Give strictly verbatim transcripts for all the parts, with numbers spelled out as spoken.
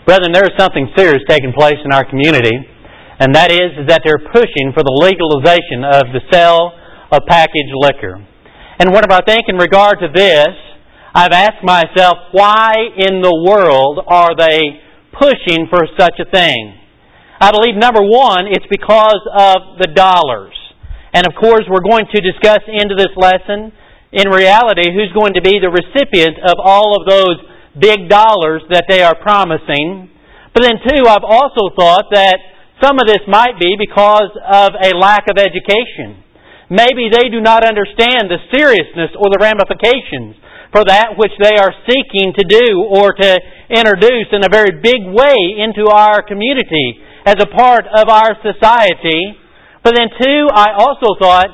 Brethren, there is something serious taking place in our community, and that is, is that they're pushing for the legalization of the sale of packaged liquor. And whenever I think in regard to this, I've asked myself, why in the world are they pushing for such a thing? I believe, number one, it's because of the dollars. And of course, we're going to discuss into this lesson, in reality, who's going to be the recipient of all of those big dollars that they are promising. But then, too, I've also thought that some of this might be because of a lack of education. Maybe they do not understand the seriousness or the ramifications for that which they are seeking to do or to introduce in a very big way into our community as a part of our society. But then, too, I also thought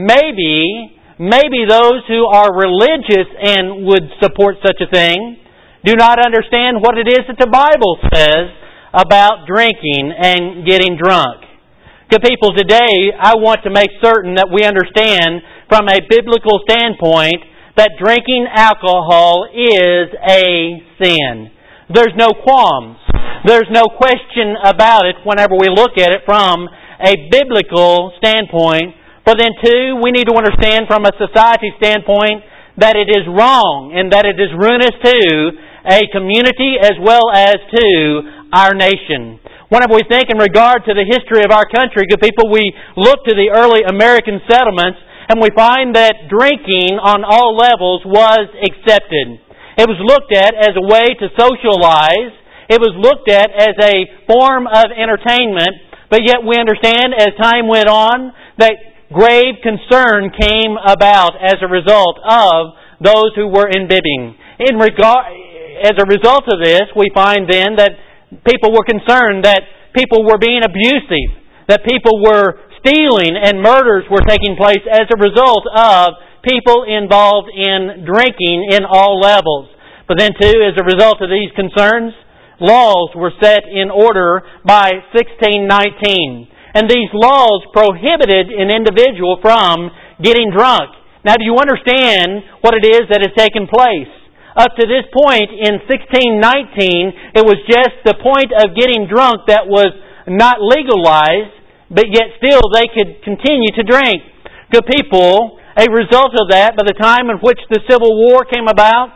maybe, maybe those who are religious and would support such a thing do not understand what it is that the Bible says about drinking and getting drunk. Good people, today I want to make certain that we understand from a biblical standpoint that drinking alcohol is a sin. There's no qualms. There's no question about it whenever we look at it from a biblical standpoint. But then too, we need to understand from a society standpoint that it is wrong and that it is ruinous to a community as well as to our nation. Whenever we think in regard to the history of our country, good people, we look to the early American settlements and we find that drinking on all levels was accepted. It was looked at as a way to socialize. It was looked at as a form of entertainment. But yet we understand as time went on that grave concern came about as a result of those who were imbibing. In regard... As a result of this, we find then that people were concerned that people were being abusive, that people were stealing and murders were taking place as a result of people involved in drinking in all levels. But then too, as a result of these concerns, laws were set in order by sixteen nineteen. And these laws prohibited an individual from getting drunk. Now, do you understand what it is that has taken place? Up to this point in sixteen nineteen, it was just the point of getting drunk that was not legalized, but yet still they could continue to drink. Good people, a result of that, by the time in which the Civil War came about,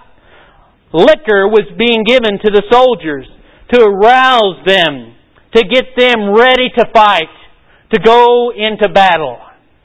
liquor was being given to the soldiers to arouse them, to get them ready to fight, to go into battle.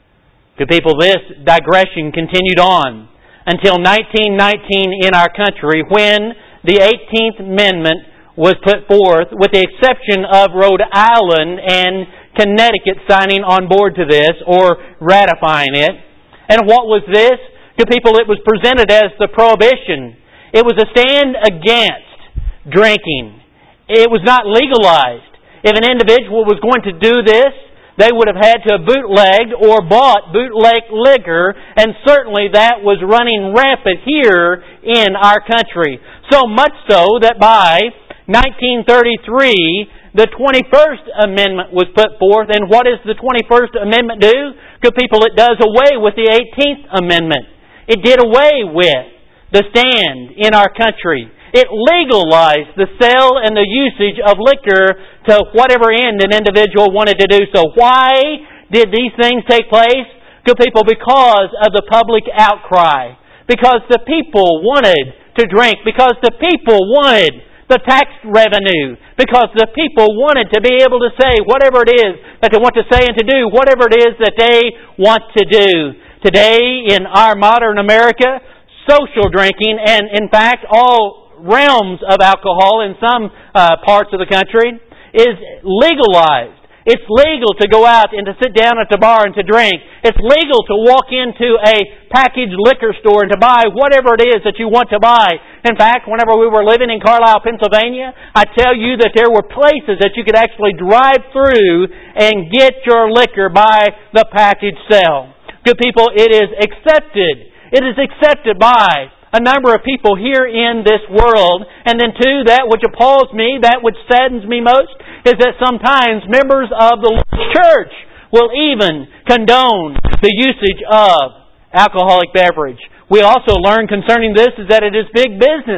Good people, this digression continued on until nineteen nineteen in our country, when the eighteenth Amendment was put forth, with the exception of Rhode Island and Connecticut signing on board to this or ratifying it. And what was this? Good people, it was presented as the prohibition. It was a stand against drinking. It was not legalized. If an individual was going to do this, they would have had to have bootlegged or bought bootleg liquor, and certainly that was running rampant here in our country. So much so that by nineteen thirty-three, the twenty-first Amendment was put forth. And what does the twenty-first Amendment do? Good people, it does away with the eighteenth Amendment. It did away with the stand in our country. It legalized the sale and the usage of liquor to whatever end an individual wanted to do so. Why did these things take place? Good people, because of the public outcry. Because the people wanted to drink. Because the people wanted the tax revenue. Because the people wanted to be able to say whatever it is that they want to say and to do whatever it is that they want to do. Today, in our modern America, social drinking, and in fact all realms of alcohol in some uh, parts of the country, is legalized. It's legal to go out and to sit down at the bar and to drink. It's legal to walk into a packaged liquor store and to buy whatever it is that you want to buy. In fact, whenever we were living in Carlisle, Pennsylvania, I tell you that there were places that you could actually drive through and get your liquor by the package sale. Good people, it is accepted. It is accepted by a number of people here in this world. And then too, that which appalls me, that which saddens me most, is that sometimes members of the church will even condone the usage of alcoholic beverage. We also learn concerning this is that it is big business.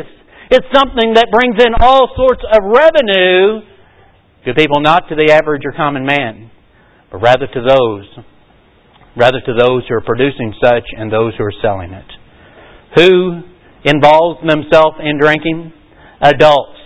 It's something that brings in all sorts of revenue to people, not to the average or common man, but rather to those, rather to those who are producing such and those who are selling it. Who involves themselves in drinking? Adults.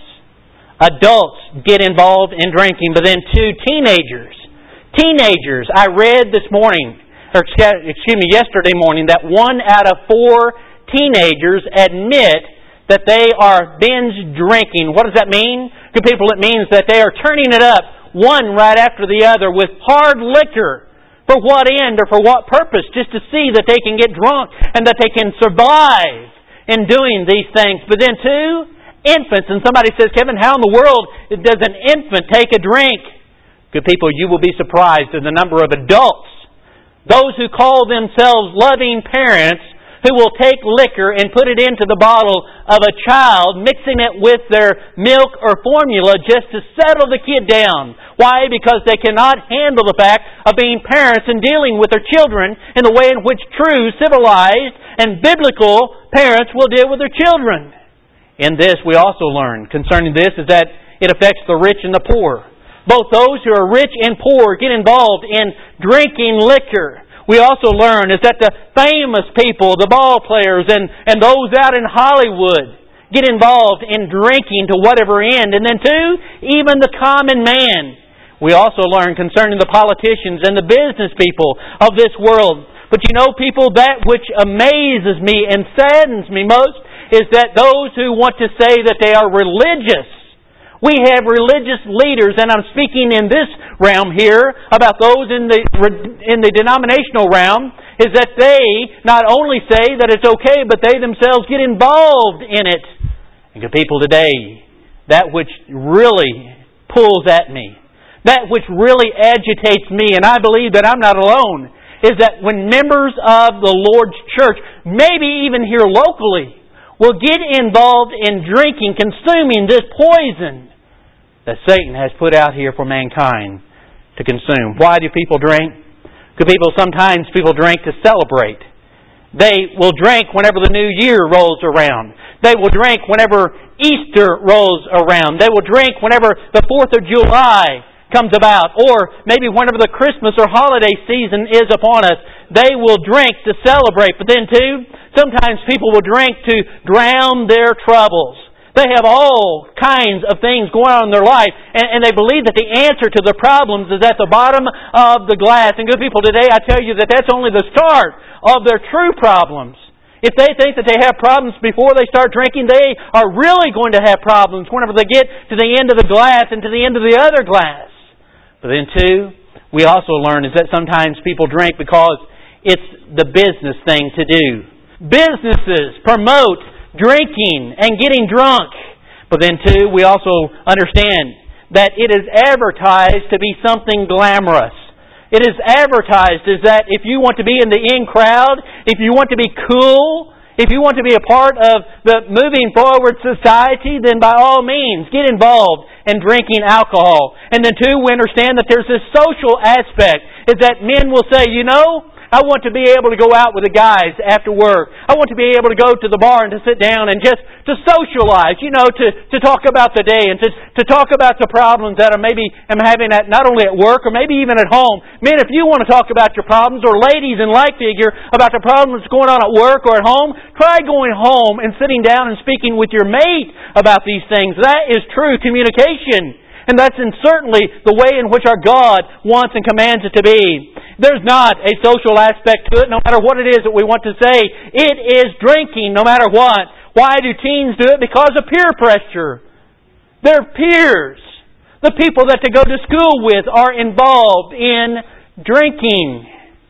Adults get involved in drinking, but then two, teenagers. Teenagers, I read this morning, or excuse me, yesterday morning, that one out of four teenagers admit that they are binge drinking. What does that mean? To people, it means that they are turning it up one right after the other with hard liquor. For what end or for what purpose? Just to see that they can get drunk and that they can survive in doing these things. But then two, infants. And somebody says, Kevin, how in the world does an infant take a drink? Good people, you will be surprised at the number of adults, those who call themselves loving parents, who will take liquor and put it into the bottle of a child, mixing it with their milk or formula just to settle the kid down. Why? Because they cannot handle the fact of being parents and dealing with their children in the way in which true, civilized, and biblical parents will deal with their children. In this, we also learn concerning this is that it affects the rich and the poor. Both those who are rich and poor get involved in drinking liquor. We also learn is that the famous people, the ball players and, and those out in Hollywood get involved in drinking to whatever end. And then two, even the common man. We also learn concerning the politicians and the business people of this world. But you know, people, that which amazes me and saddens me most is that those who want to say that they are religious, we have religious leaders, and I'm speaking in this realm here about those in the in the denominational realm, is that they not only say that it's okay, but they themselves get involved in it. And good people, today, that which really pulls at me, that which really agitates me, and I believe that I'm not alone, is that when members of the Lord's church, maybe even here locally, will get involved in drinking, consuming this poison that Satan has put out here for mankind to consume. Why do people drink? Because people, sometimes people drink to celebrate. They will drink whenever the new year rolls around. They will drink whenever Easter rolls around. They will drink whenever the fourth of July comes about, or maybe whenever the Christmas or holiday season is upon us. They will drink to celebrate. But then too, sometimes people will drink to drown their troubles. They have all kinds of things going on in their life, and, and they believe that the answer to the problems is at the bottom of the glass. And good people, today I tell you that that's only the start of their true problems. If they think that they have problems before they start drinking, they are really going to have problems whenever they get to the end of the glass and to the end of the other glass. But then too, we also learn is that sometimes people drink because it's the business thing to do. Businesses promote drinking and getting drunk. But then too, we also understand that it is advertised to be something glamorous. It is advertised as that if you want to be in the in crowd, if you want to be cool, if you want to be a part of the moving forward society, then by all means get involved in drinking alcohol. And then too, we understand that there's this social aspect, is that men will say, you know, I want to be able to go out with the guys after work. I want to be able to go to the bar and to sit down and just to socialize, you know, to, to talk about the day and to, to talk about the problems that I maybe am having at not only at work or maybe even at home. Men, if you want to talk about your problems, or ladies in like figure about the problems going on at work or at home, try going home and sitting down and speaking with your mate about these things. That is true communication. And that's in certainly the way in which our God wants and commands it to be. There's not a social aspect to it, no matter what it is that we want to say. It is drinking, no matter what. Why do teens do it? Because of peer pressure. Their peers, the people that they go to school with, are involved in drinking.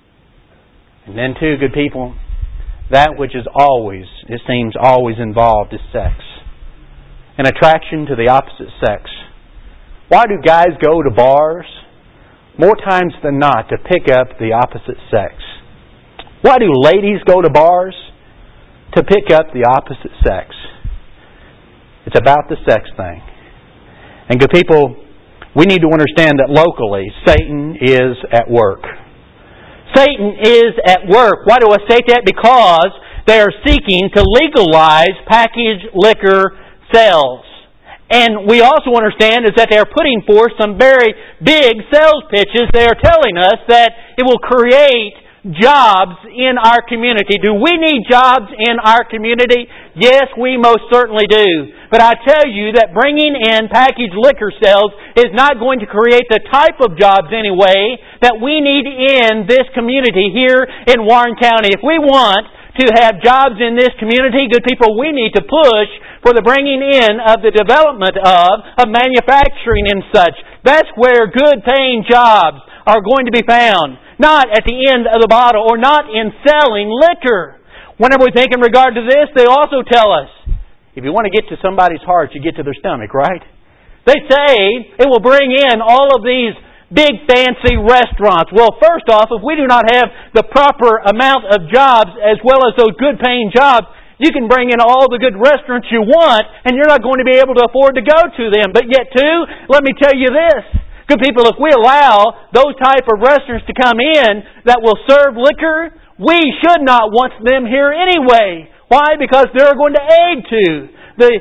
And then too, good people, that which is always, it seems always involved is sex. An attraction to the opposite sex. Why do guys go to bars? More times than not, to pick up the opposite sex. Why do ladies go to bars? To pick up the opposite sex. It's about the sex thing. And good people, we need to understand that locally, Satan is at work. Satan is at work. Why do I state that? Because they are seeking to legalize packaged liquor sells. And we also understand is that they are putting forth some very big sales pitches. They are telling us that it will create jobs in our community. Do we need jobs in our community? Yes, we most certainly do. But I tell you that bringing in packaged liquor sales is not going to create the type of jobs anyway that we need in this community here in Warren County. If we want to have jobs in this community, good people, we need to push for the bringing in of the development of, of manufacturing and such. That's where good paying jobs are going to be found. Not at the end of the bottle or not in selling liquor. Whenever we think in regard to this, they also tell us, if you want to get to somebody's heart, you get to their stomach, right? They say it will bring in all of these big fancy restaurants. Well, first off, if we do not have the proper amount of jobs as well as those good paying jobs, you can bring in all the good restaurants you want and you're not going to be able to afford to go to them. But yet too, let me tell you this. Good people, if we allow those type of restaurants to come in that will serve liquor, we should not want them here anyway. Why? Because they're going to aid to the,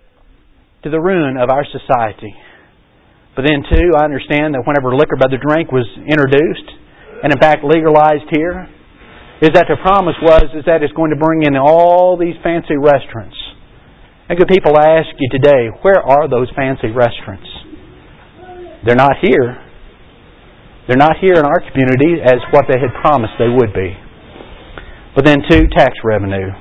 to the ruin of our society. But then too, I understand that whenever liquor by the drink was introduced, and in fact legalized here, is that the promise was is that it's going to bring in all these fancy restaurants. And good people, I ask you today, where are those fancy restaurants? They're not here. They're not here in our community as what they had promised they would be. But then too, tax revenue.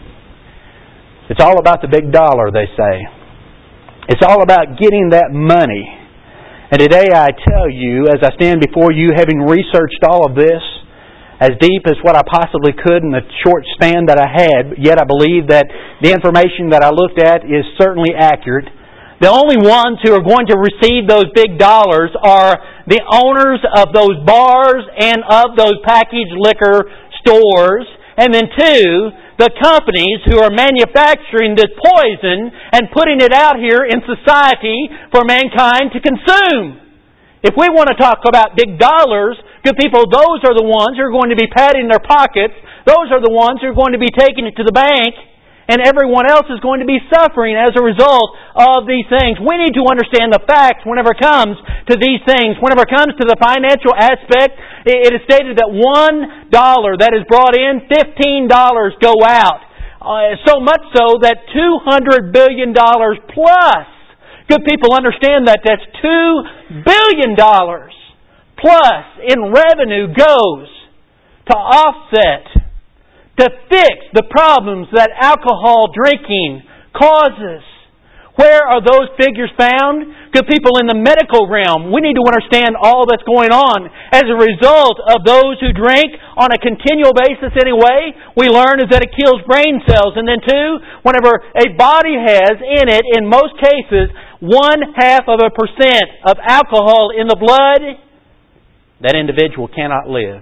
It's all about the big dollar, they say. It's all about getting that money. And today I tell you, as I stand before you, having researched all of this, as deep as what I possibly could in the short span that I had, yet I believe that the information that I looked at is certainly accurate. The only ones who are going to receive those big dollars are the owners of those bars and of those packaged liquor stores. And then two, the companies who are manufacturing this poison and putting it out here in society for mankind to consume. If we want to talk about big dollars, good people, those are the ones who are going to be patting their pockets. Those are the ones who are going to be taking it to the bank. And everyone else is going to be suffering as a result of these things. We need to understand the facts whenever it comes to these things. Whenever it comes to the financial aspect, it is stated that one dollar that is brought in, fifteen dollars go out. Uh, so much so that two hundred billion dollars plus. Good people understand that. That's two billion dollars plus in revenue goes to offset, to fix the problems that alcohol drinking causes. Where are those figures found? Good people, in the medical realm, we need to understand all that's going on. As a result of those who drink on a continual basis anyway, we learn is that it kills brain cells. And then two, whenever a body has in it, in most cases, one half of a percent of alcohol in the blood, that individual cannot live.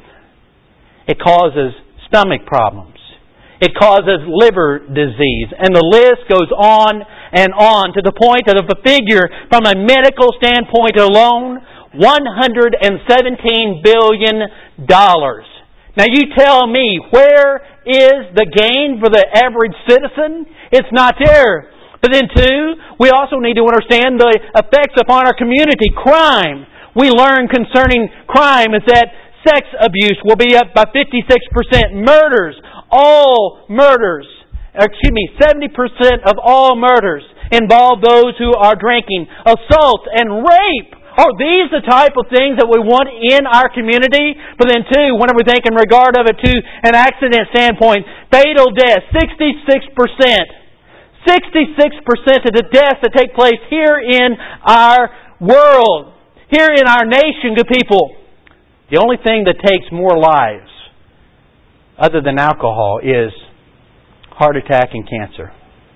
It causes stomach problems. It causes liver disease. And the list goes on and on to the point of a figure from a medical standpoint alone, one hundred seventeen billion dollars. Now you tell me, where is the gain for the average citizen? It's not there. But then too, we also need to understand the effects upon our community. Crime. We learn concerning crime is that sex abuse will be up by fifty-six percent. Murders. All murders, excuse me, seventy percent of all murders involve those who are drinking. Assault and rape. Are these the type of things that we want in our community? But then too, whenever we think in regard of it to an accident standpoint, fatal death, sixty-six percent. sixty-six percent of the deaths that take place here in our world, here in our nation, good people. The only thing that takes more lives other than alcohol is heart attack and cancer.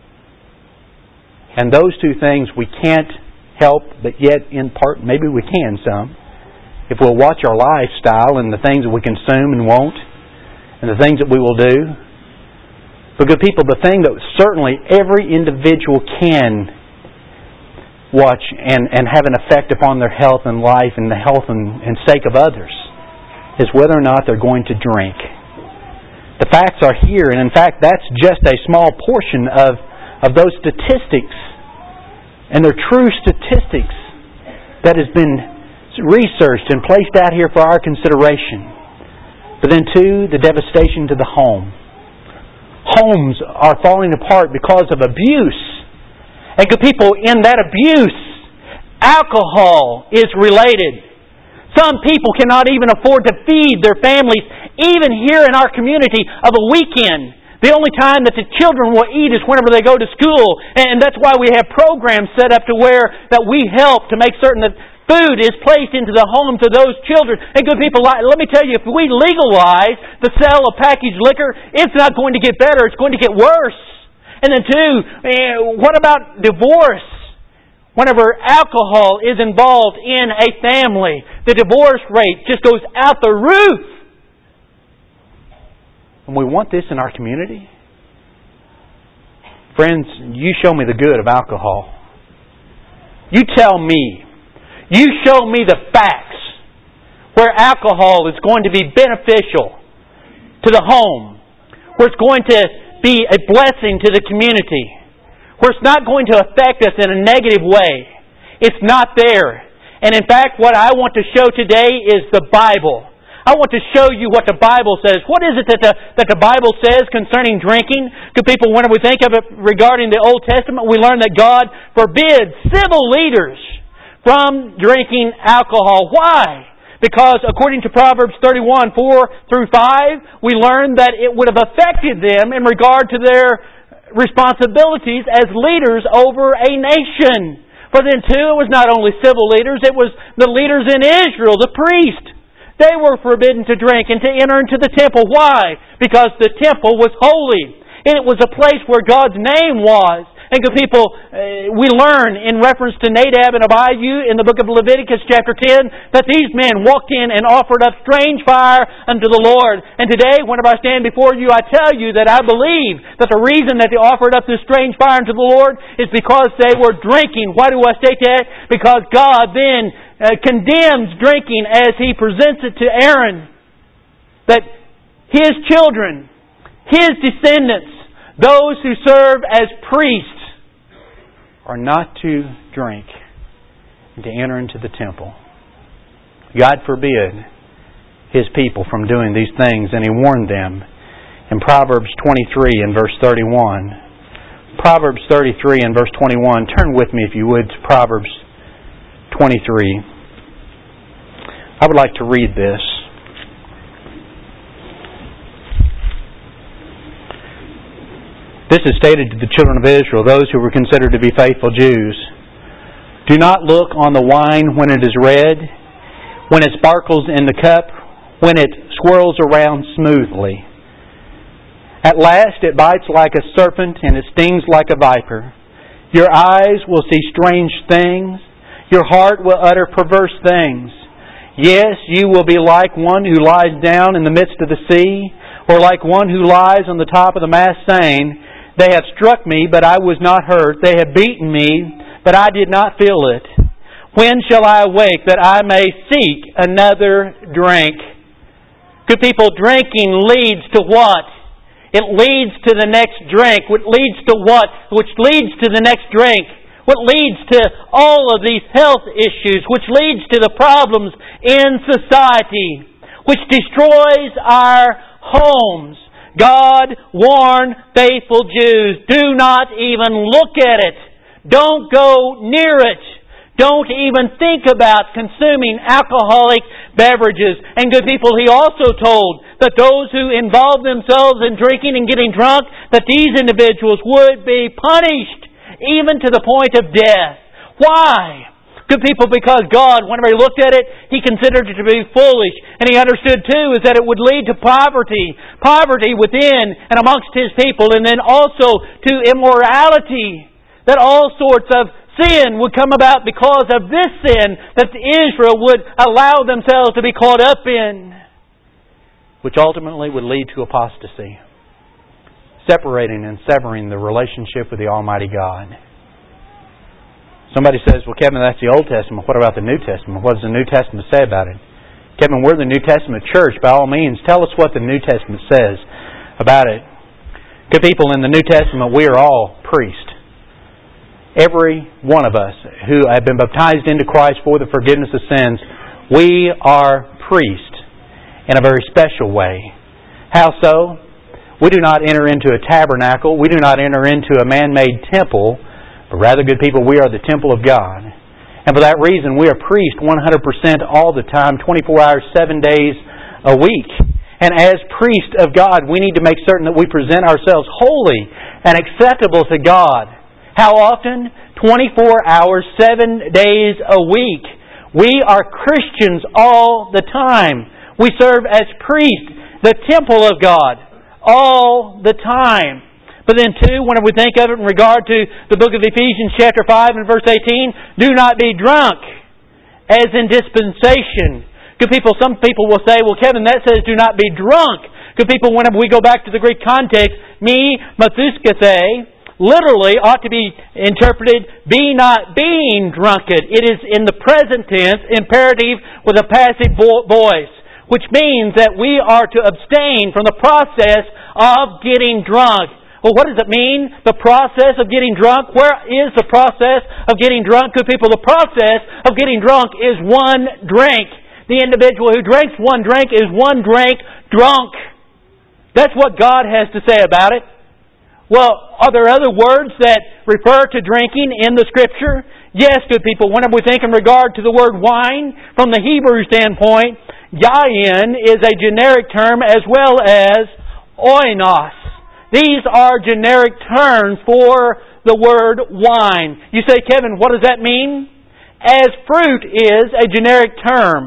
And those two things we can't help, but yet in part maybe we can some, if we'll watch our lifestyle and the things that we consume and won't, and the things that we will do. But good people, the thing that certainly every individual can watch and, and have an effect upon their health and life and the health and, and sake of others is whether or not they're going to drink. The facts are here, and in fact, that's just a small portion of, of those statistics And they're true statistics that has been researched and placed out here for our consideration. But then two, the devastation to the home. Homes are falling apart because of abuse. And good people, in that abuse, alcohol is related. Some people cannot even afford to feed their families, even here in our community, of a weekend. The only time that the children will eat is whenever they go to school. And that's why we have programs set up to where that we help to make certain that food is placed into the homes of those children. And good people, let me tell you, if we legalize the sale of packaged liquor, it's not going to get better. It's going to get worse. And then two, what about divorce? Whenever alcohol is involved in a family, the divorce rate just goes out the roof. And we want this in our community? Friends, you show me the good of alcohol. You tell me. You show me the facts where alcohol is going to be beneficial to the home, where it's going to be a blessing to the community, where it's not going to affect us in a negative way. It's not there. And in fact, what I want to show today is the Bible. I want to show you what the Bible says. What is it that the, that the Bible says concerning drinking? Good people, when we think of it regarding the Old Testament, we learn that God forbids civil leaders from drinking alcohol. Why? Because according to Proverbs thirty-one, four through five, we learn that it would have affected them in regard to their responsibilities as leaders over a nation. For then too, it was not only civil leaders, it was the leaders in Israel, the priests. They were forbidden to drink and to enter into the temple. Why? Because the temple was holy. It was a place where God's name was. And good people, uh, we learn in reference to Nadab and Abihu in the book of Leviticus chapter ten that these men walked in and offered up strange fire unto the Lord. And today, whenever I stand before you, I tell you that I believe that the reason that they offered up this strange fire unto the Lord is because they were drinking. Why do I state that? Because God then uh, condemns drinking as He presents it to Aaron. That his children, his descendants, those who serve as priests, are not to drink and to enter into the temple. God forbid His people from doing these things, and He warned them in Proverbs twenty-three and verse thirty-one. Proverbs thirty-three and verse twenty-one. Turn with me, if you would, to Proverbs twenty-three. I would like to read this. This is stated to the children of Israel, those who were considered to be faithful Jews. Do not look on the wine when it is red, when it sparkles in the cup, when it swirls around smoothly. At last it bites like a serpent and it stings like a viper. Your eyes will see strange things. Your heart will utter perverse things. Yes, you will be like one who lies down in the midst of the sea, or like one who lies on the top of the mast saying, they have struck me, but I was not hurt. They have beaten me, but I did not feel it. When shall I awake that I may seek another drink? Good people, drinking leads to what? It leads to the next drink. Which leads to what? Which leads to the next drink. What leads to all of these health issues. Which leads to the problems in society. Which destroys our homes. God warned faithful Jews, do not even look at it. Don't go near it. Don't even think about consuming alcoholic beverages. And good people, He also told that those who involve themselves in drinking and getting drunk, that these individuals would be punished even to the point of death. Why? Good people, because God, whenever He looked at it, He considered it to be foolish. And He understood too is that it would lead to poverty. Poverty within and amongst His people. And then also to immorality. That all sorts of sin would come about because of this sin that Israel would allow themselves to be caught up in. Which ultimately would lead to apostasy. Separating and severing the relationship with the Almighty God. Somebody says, well, Kevin, that's the Old Testament. What about the New Testament? What does the New Testament say about it? Kevin, we're the New Testament church. By all means, tell us what the New Testament says about it. Good people, in the New Testament, we are all priests. every one of us who have been baptized into Christ for the forgiveness of sins, we are priests in a very special way. How so? We do not enter into a tabernacle. We do not enter into a man-made temple. But rather, good people, we are the temple of God. And for that reason, we are priests one hundred percent all the time, twenty-four hours, seven days a week. And as priests of God, we need to make certain that we present ourselves holy and acceptable to God. How often? twenty-four hours, seven days a week. We are Christians all the time. We serve as priests, the temple of God, all the time. But then too, whenever we think of it in regard to the book of Ephesians chapter five and verse eighteen, do not be drunk, as in dispensation. Good people, some people will say, well, Kevin, that says do not be drunk. Good people, whenever we go back to the Greek context, me, mathuskathe, literally ought to be interpreted, be not being drunken. It is in the present tense, imperative with a passive voice, which means that we are to abstain from the process of getting drunk. Well, what does it mean? The process of getting drunk? Where is the process of getting drunk? Good people, the process of getting drunk is one drink. The individual who drinks one drink is one drink drunk. That's what God has to say about it. Well, are there other words that refer to drinking in the Scripture? Yes, good people. Whenever we think in regard to the word wine, from the Hebrew standpoint, yayin is a generic term as well as oinos. These are generic terms for the word wine. You say, Kevin, what does that mean? As fruit is a generic term.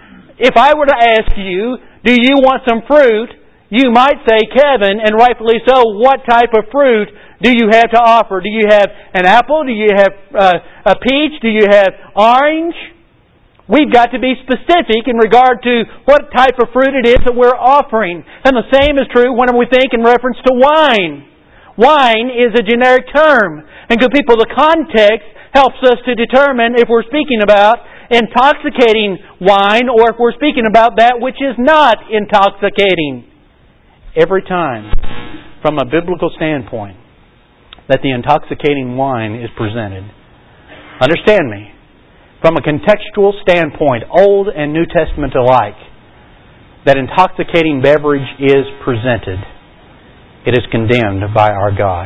If I were to ask you, do you want some fruit? You might say, Kevin, and rightfully so, what type of fruit do you have to offer? Do you have an apple? Do you have uh, a peach? Do you have orange? We've got to be specific in regard to what type of fruit it is that we're offering. And the same is true when we think in reference to wine. Wine is a generic term. And good people, the context helps us to determine if we're speaking about intoxicating wine or if we're speaking about that which is not intoxicating. Every time, from a biblical standpoint, that the intoxicating wine is presented, understand me, from a contextual standpoint, Old and New Testament alike, that intoxicating beverage is presented, it is condemned by our God.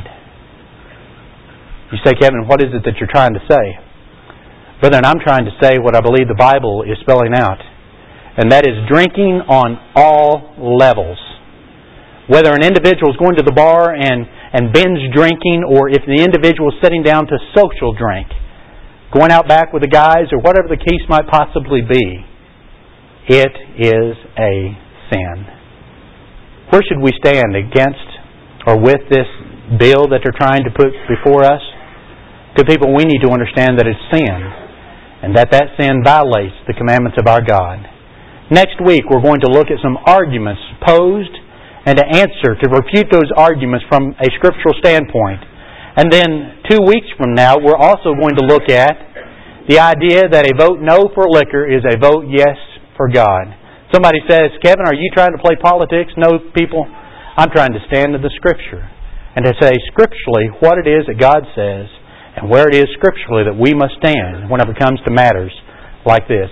You say, Kevin, what is it that you're trying to say? Brethren, I'm trying to say what I believe the Bible is spelling out, and that is drinking on all levels. Whether an individual is going to the bar and, and binge drinking, or if the individual is sitting down to social drink, going out back with the guys, or whatever the case might possibly be, it is a sin. Where should we stand against or with this bill that they're trying to put before us? Good people, we need to understand that it's sin, and that that sin violates the commandments of our God. Next week, we're going to look at some arguments posed and to answer, to refute those arguments from a scriptural standpoint. And then two weeks from now, we're also going to look at the idea that a vote no for liquor is a vote yes for God. Somebody says, Kevin, are you trying to play politics? No, people. I'm trying to stand to the Scripture and to say scripturally what it is that God says and where it is scripturally that we must stand whenever it comes to matters like this.